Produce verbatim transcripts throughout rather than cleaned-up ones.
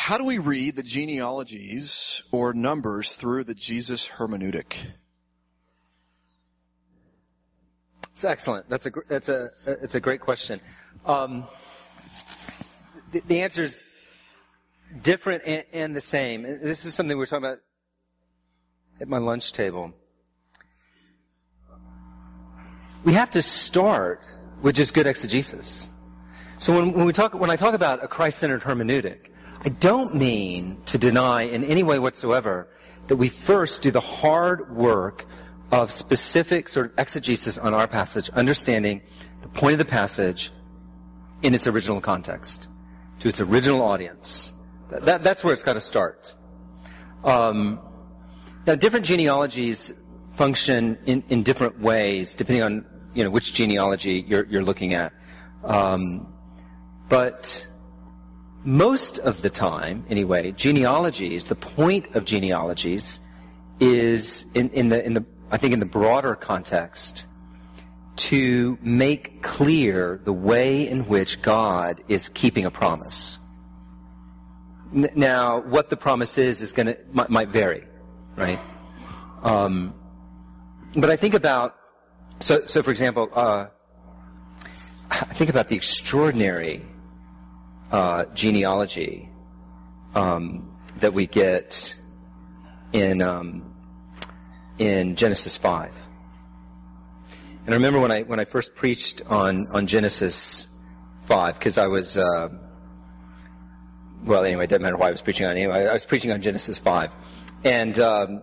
how do we read the genealogies or numbers through the Jesus hermeneutic? It's excellent. That's a that's a it's a great question. Um, the, the answer is different and, and the same. And this is something we were talking about at my lunch table. We have to start with just good exegesis. So when, when we talk, when I talk about a Christ-centered hermeneutic, I don't mean to deny in any way whatsoever that we first do the hard work of specific sort of exegesis on our passage, understanding the point of the passage in its original context, to its original audience. That, that, that's where it's got to start. Um, now, different genealogies function in, in different ways, depending on you know which genealogy you're, you're looking at. Um, but most of the time, anyway, genealogies, the point of genealogies is in, in the in the I think in the broader context to make clear the way in which God is keeping a promise. N- now, what the promise is is going to might, might vary, right? Um, but I think about so so for example, uh, I think about the extraordinary uh, genealogy um, that we get in. Um, in Genesis five. And I remember when I when I first preached on, on Genesis five, because I was, uh, well, anyway, it doesn't matter why I was preaching on it. Anyway, I was preaching on Genesis five. And um,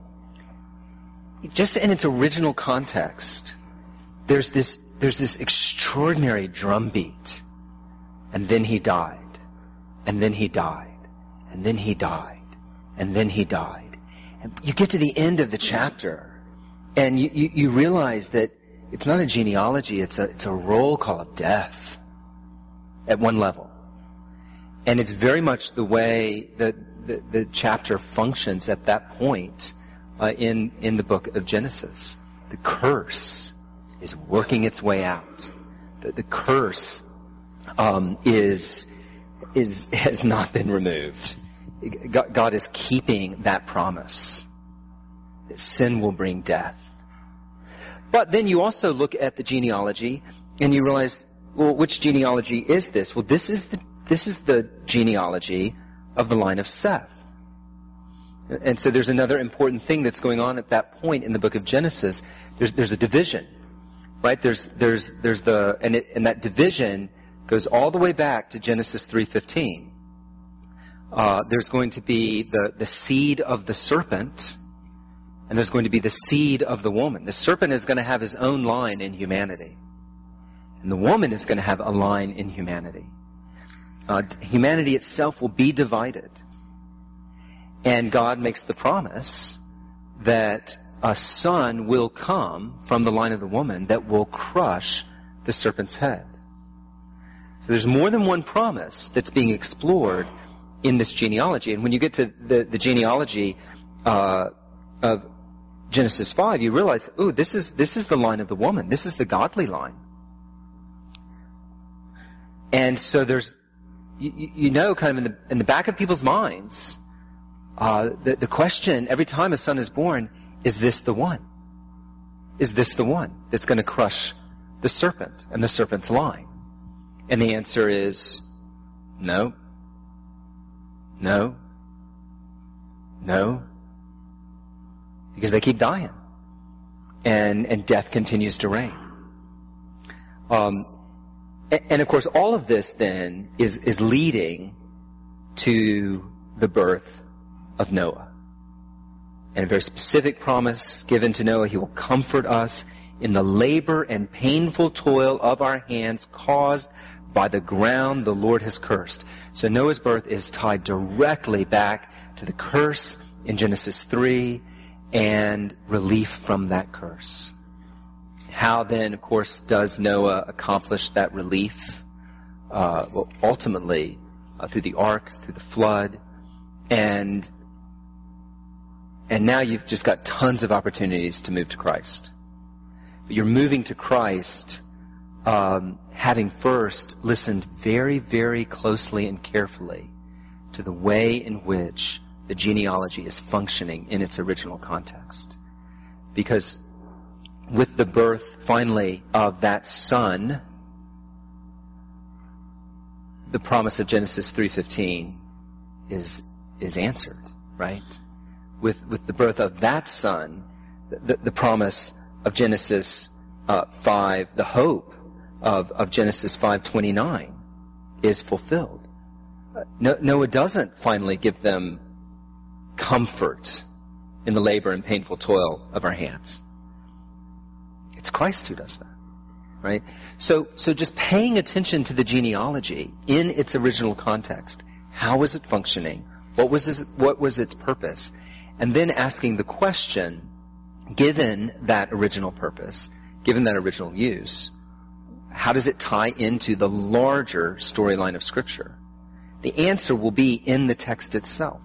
just in its original context, there's this there's this extraordinary drumbeat. And then he died. And then he died. And then he died. And then he died. You get to the end of the chapter, and you, you, you realize that it's not a genealogy, it's a, it's a roll call of death at one level. And it's very much the way that the, the chapter functions at that point uh, in, in the book of Genesis. The curse is working its way out. The, the curse um, is, is, has not been removed. God is keeping that promise that sin will bring death. But then you also look at the genealogy and you realize, well, which genealogy is this? Well, this is the this is the genealogy of the line of Seth. And so there's another important thing that's going on at that point in the book of Genesis. There's there's a division, right? There's there's there's the and it, and that division goes all the way back to Genesis three fifteen. Uh, there's going to be the, the seed of the serpent, and there's going to be the seed of the woman. The serpent is going to have his own line in humanity, and the woman is going to have a line in humanity. Uh, humanity itself will be divided, and God makes the promise that a son will come from the line of the woman that will crush the serpent's head. So there's more than one promise that's being explored in this genealogy. And when you get to the, the genealogy uh, of Genesis five, you realize, ooh, this is this is the line of the woman. This is the godly line. And so there's, you, you know, kind of in the in the back of people's minds, uh, the, the question every time a son is born, is this the one? Is this the one that's going to crush the serpent and the serpent's line? And the answer is no. No. No. Because they keep dying. And and death continues to reign. Um, and, and of course, all of this then is, is leading to the birth of Noah. And a very specific promise given to Noah. He will comfort us in the labor and painful toil of our hands caused by the ground the Lord has cursed. So Noah's birth is tied directly back to the curse in Genesis three and relief from that curse. How then, of course, does Noah accomplish that relief? Uh, well, ultimately, uh, through the ark, through the flood, and and now you've just got tons of opportunities to move to Christ. But you're moving to Christ Um, having first listened very, very closely and carefully to the way in which the genealogy is functioning in its original context. Because with the birth, finally, of that son, the promise of Genesis three fifteen is is answered, right? With with the birth of that son, the, the promise of Genesis uh, five, the hope of, of Genesis five twenty-nine is fulfilled. No, Noah doesn't finally give them comfort in the labor and painful toil of our hands. It's Christ who does that. Right? So, so just paying attention to the genealogy in its original context. How was it functioning? What was its, what was its purpose? And then asking the question, given that original purpose, given that original use, how does it tie into the larger storyline of Scripture? The answer will be in the text itself.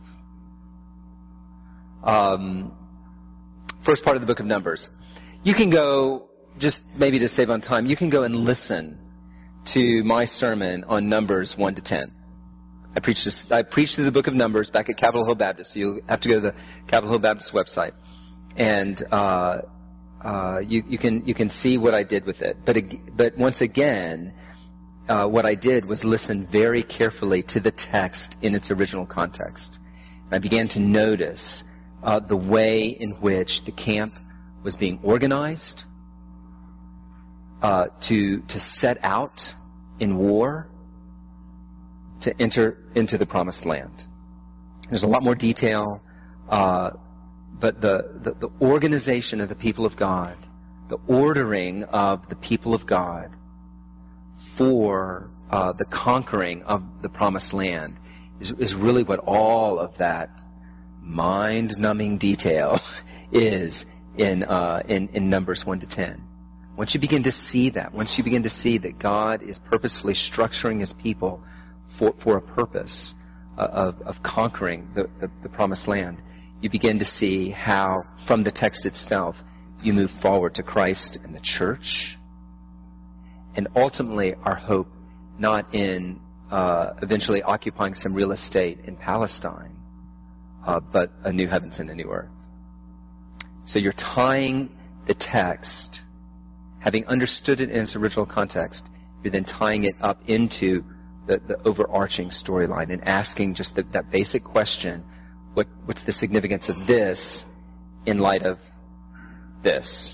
Um, first part of the book of Numbers. You can go, just maybe to save on time, you can go and listen to my sermon on Numbers one to ten. I preached this, I preached through the book of Numbers back at Capitol Hill Baptist, so you'll have to go to the Capitol Hill Baptist website. And uh, uh, you, you can you can see what I did with it. But, but once again, uh, what I did was listen very carefully to the text in its original context. And I began to notice uh, the way in which the camp was being organized, Uh, to to set out in war to enter into the promised land. There's a lot more detail, uh, but the, the, the organization of the people of God, the ordering of the people of God for uh, the conquering of the promised land is, is really what all of that mind-numbing detail is in, uh, in, in Numbers one to ten. Once you begin to see that, once you begin to see that God is purposefully structuring His people for, for a purpose uh, of, of conquering the, the, the promised land, you begin to see how, from the text itself, you move forward to Christ and the church, and ultimately our hope not in uh, eventually occupying some real estate in Palestine, uh, but a new heavens and a new earth. So you're tying the text, having understood it in its original context, you're then tying it up into the, the overarching storyline and asking just the, that basic question, what, what's the significance of this in light of this?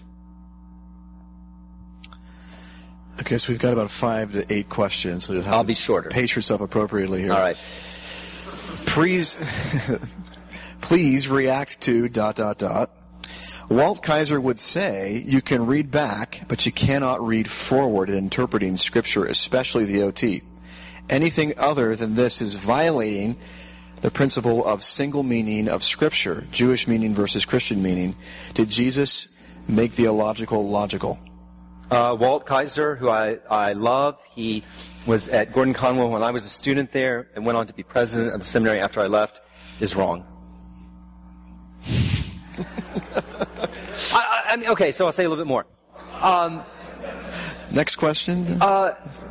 Okay, so we've got about five to eight questions. So you'll have I'll to be shorter. Pace yourself appropriately here. All right. Please, please react to dot, dot, dot. Walt Kaiser would say you can read back, but you cannot read forward in interpreting Scripture, especially the O T. Anything other than this is violating the principle of single meaning of Scripture, Jewish meaning versus Christian meaning. Did Jesus make the illogical logical? Uh, Walt Kaiser, who I, I love, he was at Gordon Conwell when I was a student there and went on to be president of the seminary after I left, is wrong. I, I mean, okay, so I'll say a little bit more. Um, Next question. Uh,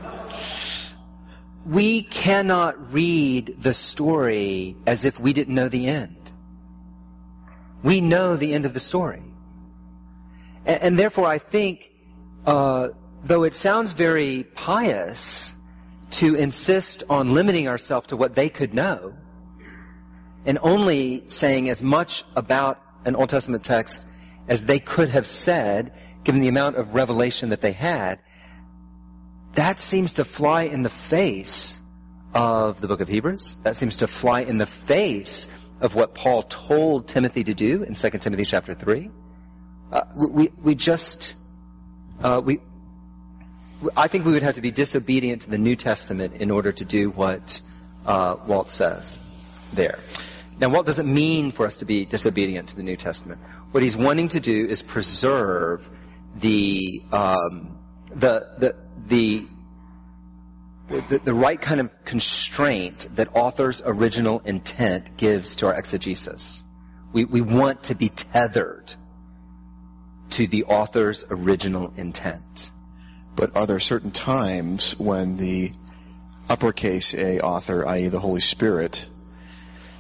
we cannot read the story as if we didn't know the end. We know the end of the story. And, and therefore, I think, uh, though it sounds very pious to insist on limiting ourselves to what they could know and only saying as much about an Old Testament text as they could have said, given the amount of revelation that they had, that seems to fly in the face of the book of Hebrews. That seems to fly in the face of what Paul told Timothy to do in Second Timothy chapter three. Uh, we, we just, uh, we, I think we would have to be disobedient to the New Testament in order to do what uh, Walt says there. Now, Walt doesn't mean for us to be disobedient to the New Testament. What he's wanting to do is preserve the um, the, the the the the right kind of constraint that author's original intent gives to our exegesis. We we want to be tethered to the author's original intent. But are there certain times when the uppercase A author, that is the Holy Spirit,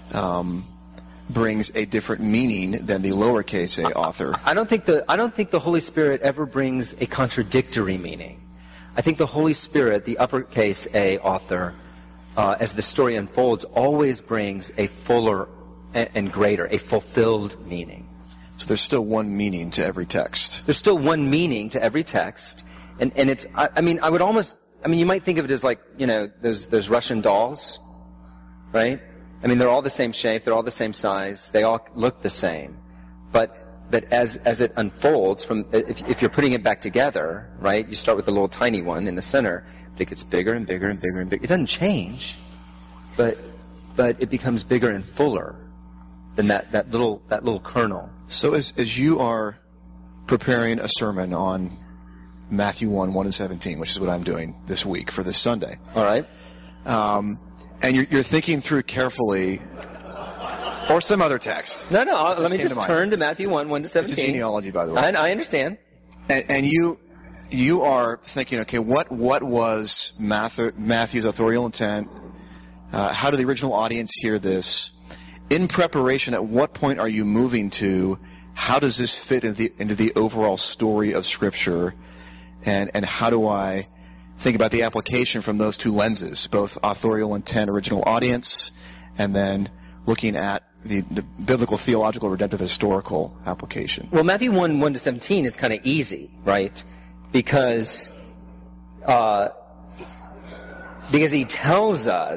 um, brings a different meaning than the lowercase a author. I don't think the I don't think the Holy Spirit ever brings a contradictory meaning. I think the Holy Spirit, the uppercase A author, uh, as the story unfolds, always brings a fuller and greater, a fulfilled meaning. So there's still one meaning to every text. There's still one meaning to every text, and and it's I, I mean I would almost I mean you might think of it as like, you know, those those Russian dolls, right? I mean, they're all the same shape, they're all the same size, they all look the same, but but as as it unfolds, from if if you're putting it back together, right? You start with the little tiny one in the center, but it gets bigger and bigger and bigger and bigger. It doesn't change, but but it becomes bigger and fuller than that that little that little kernel. So as as you are preparing a sermon on Matthew one, one to seventeen, which is what I'm doing this week for this Sunday. All right. Um, and you're, you're thinking through carefully, or some other text. No, no. I'll, let me just to turn to Matthew one, one to seventeen. It's a genealogy, by the way. I, I understand. And, and you you are thinking, okay, what what was Matthew, Matthew's authorial intent? Uh, how did the original audience hear this? In preparation, at what point are you moving to? How does this fit into the, into the overall story of Scripture? And and how do I think about the application from those two lenses, both authorial intent, original audience, and then looking at the, the biblical, theological, redemptive, historical application? Well, Matthew one, one to seventeen is kind of easy, right? Because uh, because he tells us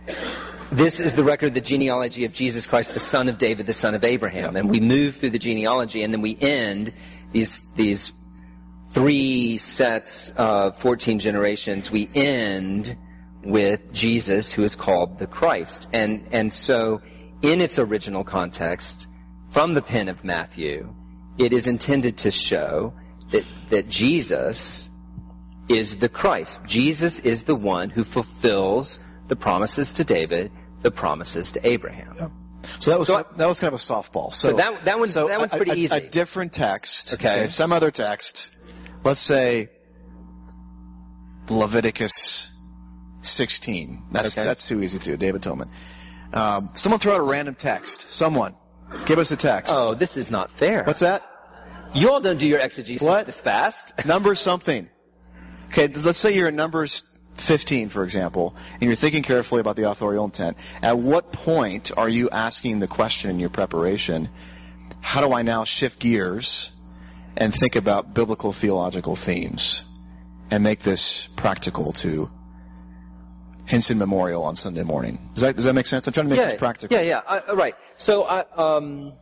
this is the record, the genealogy of Jesus Christ, the son of David, the son of Abraham. And we move through the genealogy, and then we end these these three sets of fourteen generations. We end with Jesus, who is called the Christ. And and so, in its original context, from the pen of Matthew, it is intended to show that that Jesus is the Christ. Jesus is the one who fulfills the promises to David, the promises to Abraham. Yeah. So that was so, that was kind of a softball. So, so that that one's so that one's a, pretty a, easy. A different text, okay. okay, some other text. Let's say Leviticus sixteen. That's okay. that's too easy too. David Tillman. Um, someone throw out a random text. Someone give us a text. Oh, this is not fair. What's that? You all don't do your exegesis what? this fast. Numbers something. Okay, let's say you're in Numbers fifteen, for example, and you're thinking carefully about the authorial intent. At what point are you asking the question in your preparation, how do I now shift gears and think about biblical theological themes and make this practical to Hinson Memorial on Sunday morning? Does that, does that make sense? I'm trying to make yeah, this practical. Yeah, yeah, uh, right. So, I, um...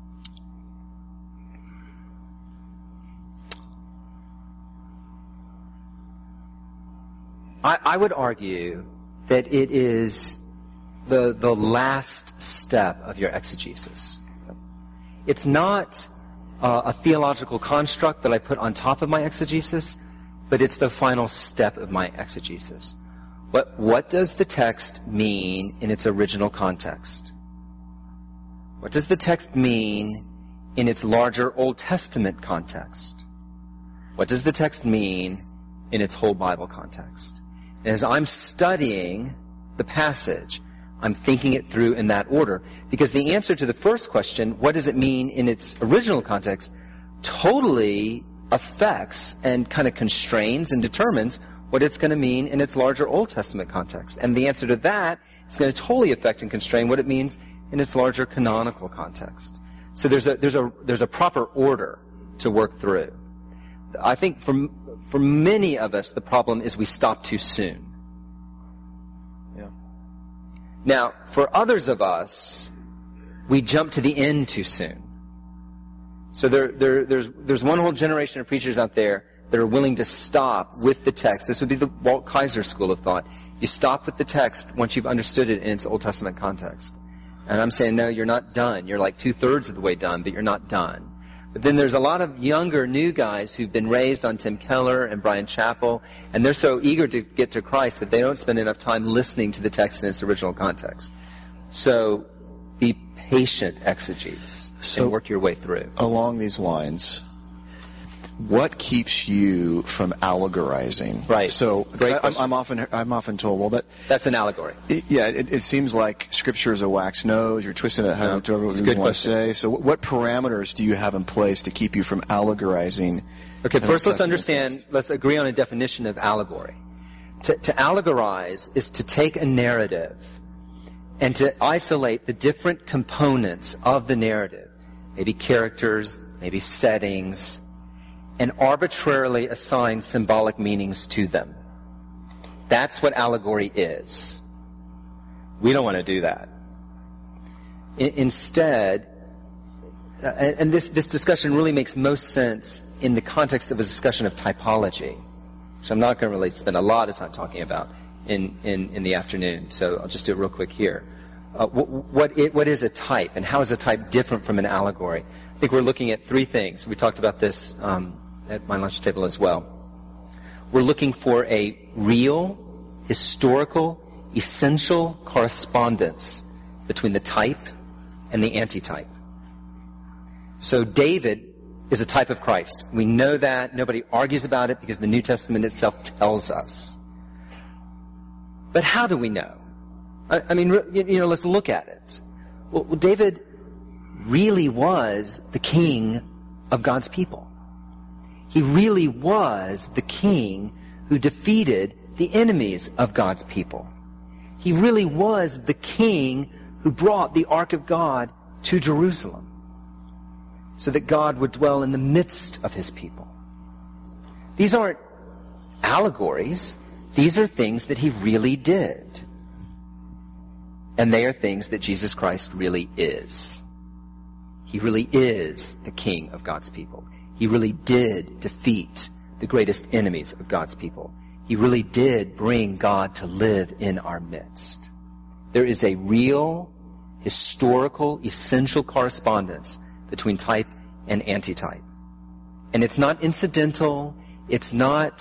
I, I would argue that it is the the last step of your exegesis. It's not uh, a theological construct that I put on top of my exegesis, but it's the final step of my exegesis. What what does the text mean in its original context? What does the text mean in its larger Old Testament context? What does the text mean in its whole Bible context? As I'm studying the passage, I'm thinking it through in that order. Because the answer to the first question, what does it mean in its original context, totally affects and kind of constrains and determines what it's going to mean in its larger Old Testament context. And the answer to that is going to totally affect and constrain what it means in its larger canonical context. So there's a, there's a, there's a proper order to work through. I think for, for many of us, the problem is we stop too soon. Yeah. Now, for others of us, we jump to the end too soon. So there, there, there's, there's one whole generation of preachers out there that are willing to stop with the text. This would be the Walt Kaiser school of thought. You stop with the text once you've understood it in its Old Testament context. And I'm saying, no, you're not done. You're like two-thirds of the way done, but you're not done. But then there's a lot of younger, new guys who've been raised on Tim Keller and Brian Chappell, and they're so eager to get to Christ that they don't spend enough time listening to the text in its original context. So be patient exegetes so and work your way through. Along these lines, what keeps you from allegorizing? Right. So Great I, I'm, question. I'm often I'm often told, well, that That's an allegory. it, yeah, it, it seems like Scripture is a wax nose. You're twisting it No, to whatever it's a you good want to question. say. So, what, what parameters do you have in place to keep you from allegorizing? Okay, an first Old let's Testament understand, text? let's agree on a definition of allegory. To, to allegorize is to take a narrative and to isolate the different components of the narrative, maybe characters, maybe settings, and arbitrarily assign symbolic meanings to them. That's what allegory is. We don't want to do that. I, instead, uh, and, and this, this discussion really makes most sense in the context of a discussion of typology, which I'm not going to really spend a lot of time talking about in, in, in the afternoon, so I'll just do it real quick here. Uh, what, what, it, what is a type, and how is a type different from an allegory? I think we're looking at three things. We talked about this um, at my lunch table as well. We're looking for a real, historical, essential correspondence between the type and the antitype. So David is a type of Christ. We know that. Nobody argues about it because the New Testament itself tells us. But how do we know? I, I mean, you know, let's look at it. Well, David really was the king of God's people. He really was the king who defeated the enemies of God's people. He really was the king who brought the Ark of God to Jerusalem so that God would dwell in the midst of his people. These aren't allegories. These are things that he really did. And they are things that Jesus Christ really is. He really is the king of God's people. He really did defeat the greatest enemies of God's people. He really did bring God to live in our midst. There is a real, historical, essential correspondence between type and antitype. And it's not incidental. It's not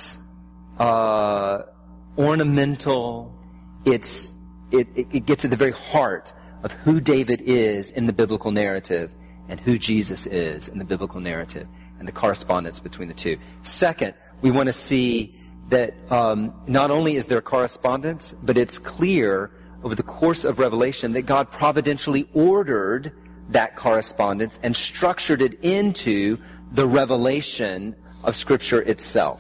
uh, ornamental. It's, it, it, it gets at the very heart of who David is in the biblical narrative and who Jesus is in the biblical narrative, and the correspondence between the two. Second, we want to see that um, not only is there correspondence, but it's clear over the course of Revelation that God providentially ordered that correspondence and structured it into the revelation of Scripture itself.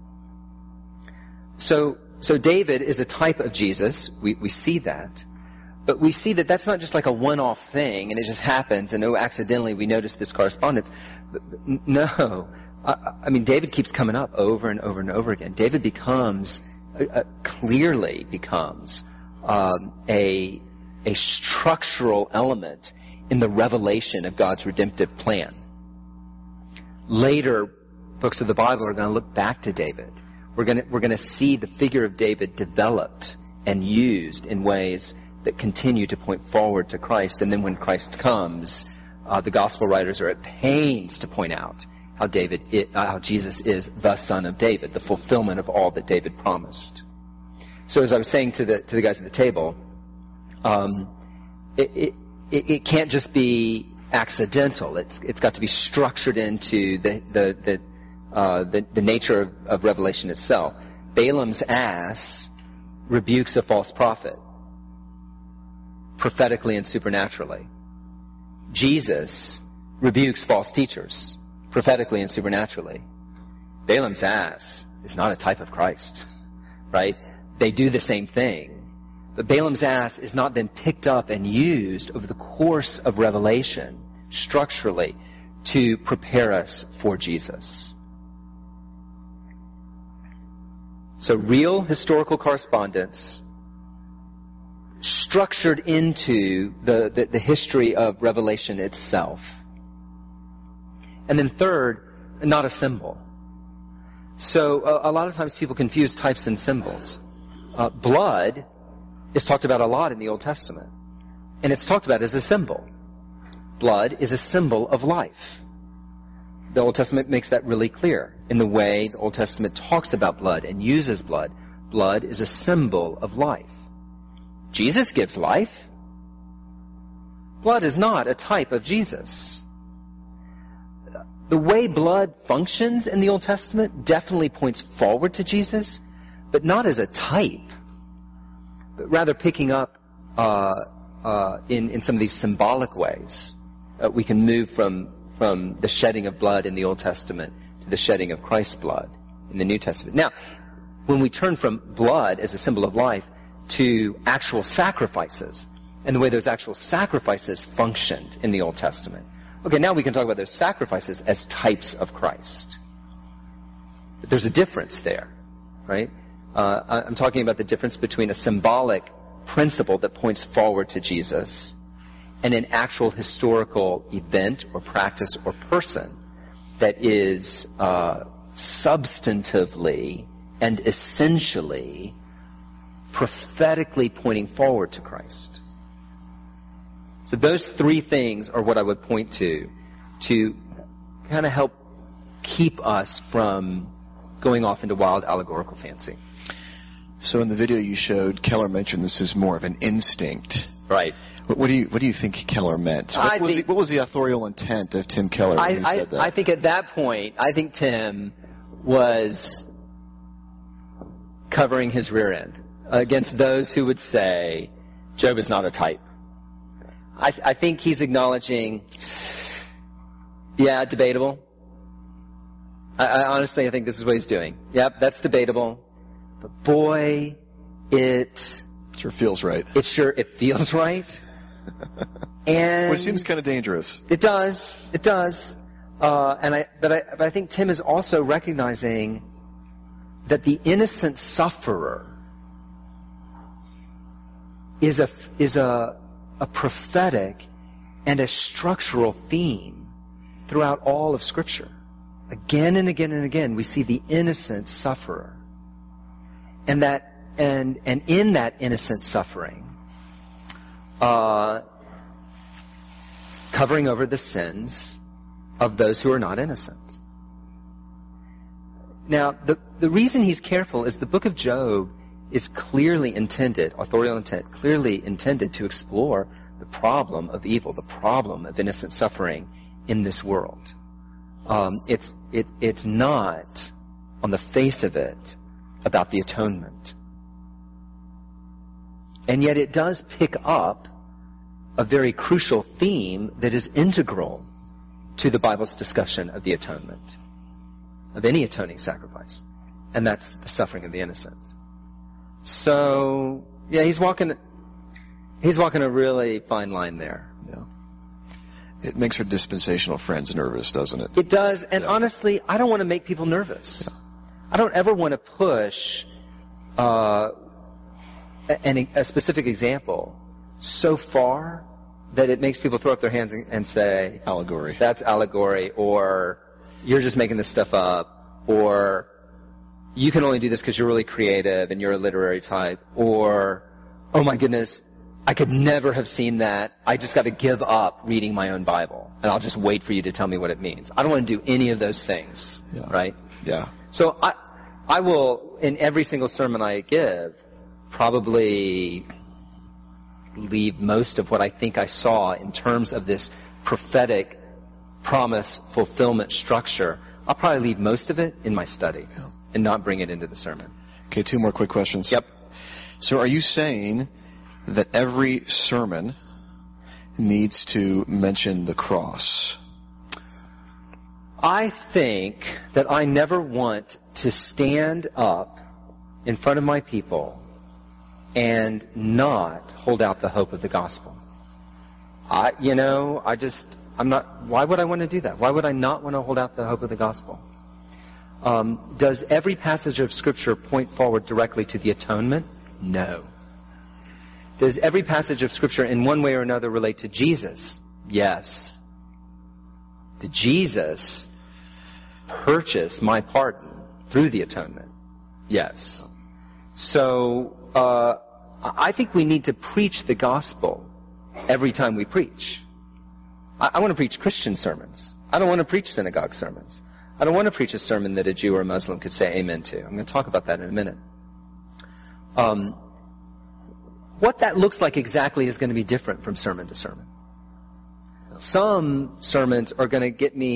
So, so David is a type of Jesus. We, we see that. But we see that that's not just like a one-off thing, and it just happens, and oh, accidentally we notice this correspondence. But, but no. I, I mean, David keeps coming up over and over and over again. David becomes, uh, clearly becomes, um, a, a structural element in the revelation of God's redemptive plan. Later books of the Bible are going to look back to David. We're going to, we're going to see the figure of David developed and used in ways that continue to point forward to Christ. And then when Christ comes, uh, the gospel writers are at pains to point out how David, it, uh, how Jesus is the Son of David, the fulfillment of all that David promised. So as I was saying to the to the guys at the table, um, it, it it can't just be accidental. It's it's got to be structured into the the the uh, the, the nature of, of Revelation itself. Balaam's ass rebukes a false prophet, prophetically and supernaturally. Jesus rebukes false teachers, prophetically and supernaturally. Balaam's ass is not a type of Christ, right? They do the same thing. But Balaam's ass is not then picked up and used over the course of Revelation, structurally, to prepare us for Jesus. So real historical correspondence structured into the, the, the history of Revelation itself. And then third, not a symbol. So a, a lot of times people confuse types and symbols. Uh, blood is talked about a lot in the Old Testament. And it's talked about as a symbol. Blood is a symbol of life. The Old Testament makes that really clear in the way the Old Testament talks about blood and uses blood. Blood is a symbol of life. Jesus gives life. Blood is not a type of Jesus. the way blood functions in the Old Testament definitely points forward to Jesus, but not as a type, but rather picking up uh, uh, in, in some of these symbolic ways. Uh, we can move from, from the shedding of blood in the Old Testament to the shedding of Christ's blood in the New Testament. Now, when we turn from blood as a symbol of life to actual sacrifices, and the way those actual sacrifices functioned in the Old Testament, okay, now we can talk about those sacrifices as types of Christ. But there's a difference there, right? Uh, I'm talking about the difference between a symbolic principle that points forward to Jesus and an actual historical event or practice or person that is uh, substantively and essentially prophetically pointing forward to Christ. So those three things are what I would point to to kind of help keep us from going off into wild allegorical fancy. So in the video you showed, Keller mentioned this is more of an instinct. Right. What, what do you what do you think Keller meant? What, was, think, the, what was the authorial intent of Tim Keller when I, he I, said that? I think at that point, I think Tim was covering his rear end against those who would say Job is not a type. I, I think he's acknowledging, yeah, debatable. I, I honestly, I think this is what he's doing. Yep, that's debatable. But boy, it sure feels right. It sure it feels right. And which seems kind of dangerous. It does. It does. Uh, and I, but I, but I think Tim is also recognizing that the innocent sufferer is a is a a prophetic and a structural theme throughout all of Scripture. Again and again and again, we see the innocent sufferer. And that, and and in that innocent suffering, uh, covering over the sins of those who are not innocent. Now, the the reason he's careful is the book of Job is clearly intended, authorial intent, clearly intended to explore the problem of evil, the problem of innocent suffering in this world. Um, it's it it's not, on the face of it, about the atonement. And yet it does pick up a very crucial theme that is integral to the Bible's discussion of the atonement, of any atoning sacrifice. And that's the suffering of the innocent. So, yeah, he's walking he's walking a really fine line there. Yeah. It makes our dispensational friends nervous, doesn't it? It does, and yeah. honestly, I don't want to make people nervous. Yeah. I don't ever want to push uh, an, a specific example so far that it makes people throw up their hands and, and say, allegory. That's allegory, or you're just making this stuff up, or you can only do this because you're really creative and you're a literary type, or, oh my goodness, I could never have seen that. I just got to give up reading my own Bible, and I'll just wait for you to tell me what it means. I don't want to do any of those things, yeah. right? Yeah. So I, I will, in every single sermon I give, probably leave most of what I think I saw in terms of this prophetic promise fulfillment structure. I'll probably leave most of it in my study yeah. and not bring it into the sermon. Okay, two more quick questions. Yep. So are you saying that every sermon needs to mention the cross? I think that I never want to stand up in front of my people and not hold out the hope of the gospel. I, you know, I just, I'm not, why would I want to do that? Why would I not want to hold out the hope of the gospel? Um, does every passage of Scripture point forward directly to the atonement? No. Does every passage of Scripture in one way or another relate to Jesus? Yes. Did Jesus purchase my pardon through the atonement? Yes. So, uh, I think we need to preach the gospel every time we preach. I, I want to preach Christian sermons. I don't want to preach synagogue sermons. I don't want to preach a sermon that a Jew or a Muslim could say amen to. I'm going to talk about that in a minute. Um, what that looks like exactly is going to be different from sermon to sermon. Some sermons are going to get me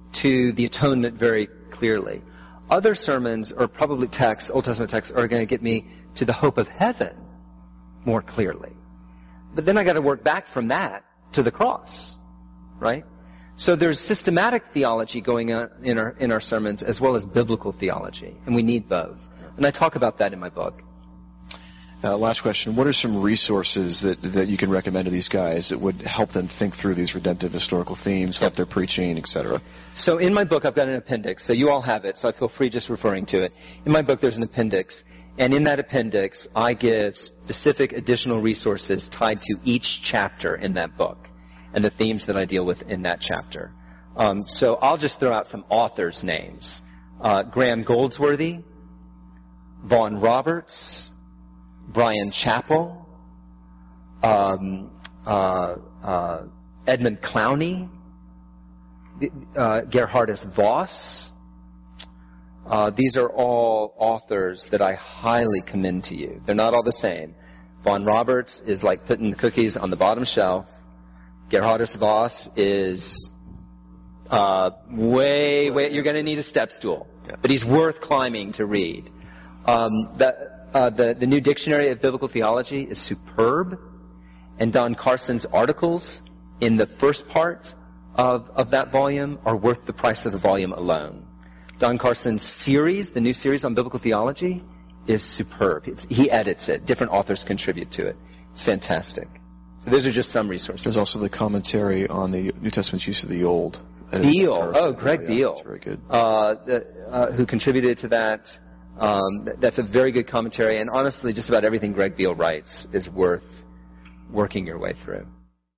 to the atonement very clearly. Other sermons, or probably texts, Old Testament texts, are going to get me to the hope of heaven more clearly. But then I got to work back from that to the cross, right? So there's systematic theology going on in our in our sermons as well as biblical theology, and we need both. And I talk about that in my book. Uh, last question. What are some resources that, that you can recommend to these guys that would help them think through these redemptive historical themes, help their preaching, et cetera? So in my book, I've got an appendix. So you all have it, so I feel free just referring to it. In my book, there's an appendix. And in that appendix, I give specific additional resources tied to each chapter in that book and the themes that I deal with in that chapter. Um, so I'll just throw out some authors' names. Uh, Graham Goldsworthy, Vaughn Roberts, Brian Chappell, um, uh, uh, Edmund Clowney, uh, Gerhardus Voss. Uh, these are all authors that I highly commend to you. They're not all the same. Vaughn Roberts is like putting the cookies on the bottom shelf. Gerhardus Voss is uh, way, way, you're going to need a step stool. Yeah. But he's worth climbing to read. Um, the, uh, the, the New Dictionary of Biblical Theology is superb. And Don Carson's articles in the first part of, of that volume are worth the price of the volume alone. Don Carson's series, the new series on biblical theology, is superb. It's, he edits it. Different authors contribute to it. It's fantastic. So those are just some resources. There's also the commentary on the New Testament's use of the Old. Beale. Oh, Greg yeah, Beale. That's very good. Uh, the, uh, who contributed to that. Um, that's a very good commentary. And honestly, just about everything Greg Beale writes is worth working your way through.